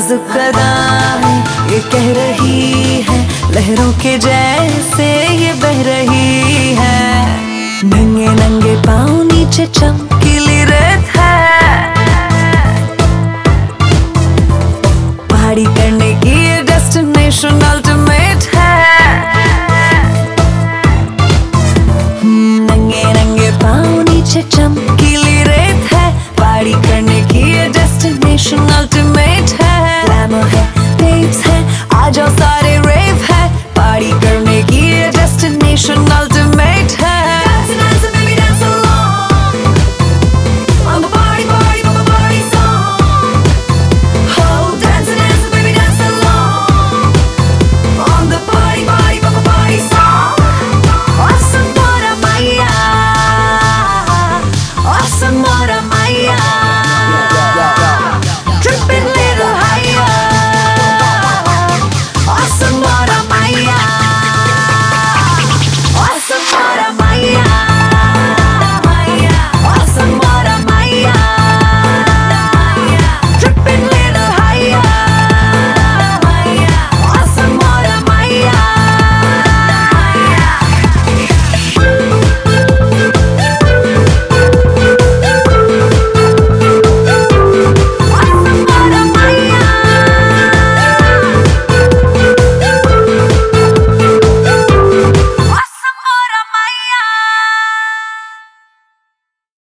नाजुक अदाएं ये कह रही है, लहरों के जैसे ये बह रही है। नंगे नंगे पाँव नीचे चमकीली रेत है, पहाड़ी करने की ये डेस्टिनेशन अल्टीमेट है। नंगे नंगे पाँव नीचे चमकीली रेत है, पहाड़ी करने की ये डेस्टिनेशन अल्टीमेट है। ग्लैमर है, वेव्स है, आ जाओ सारे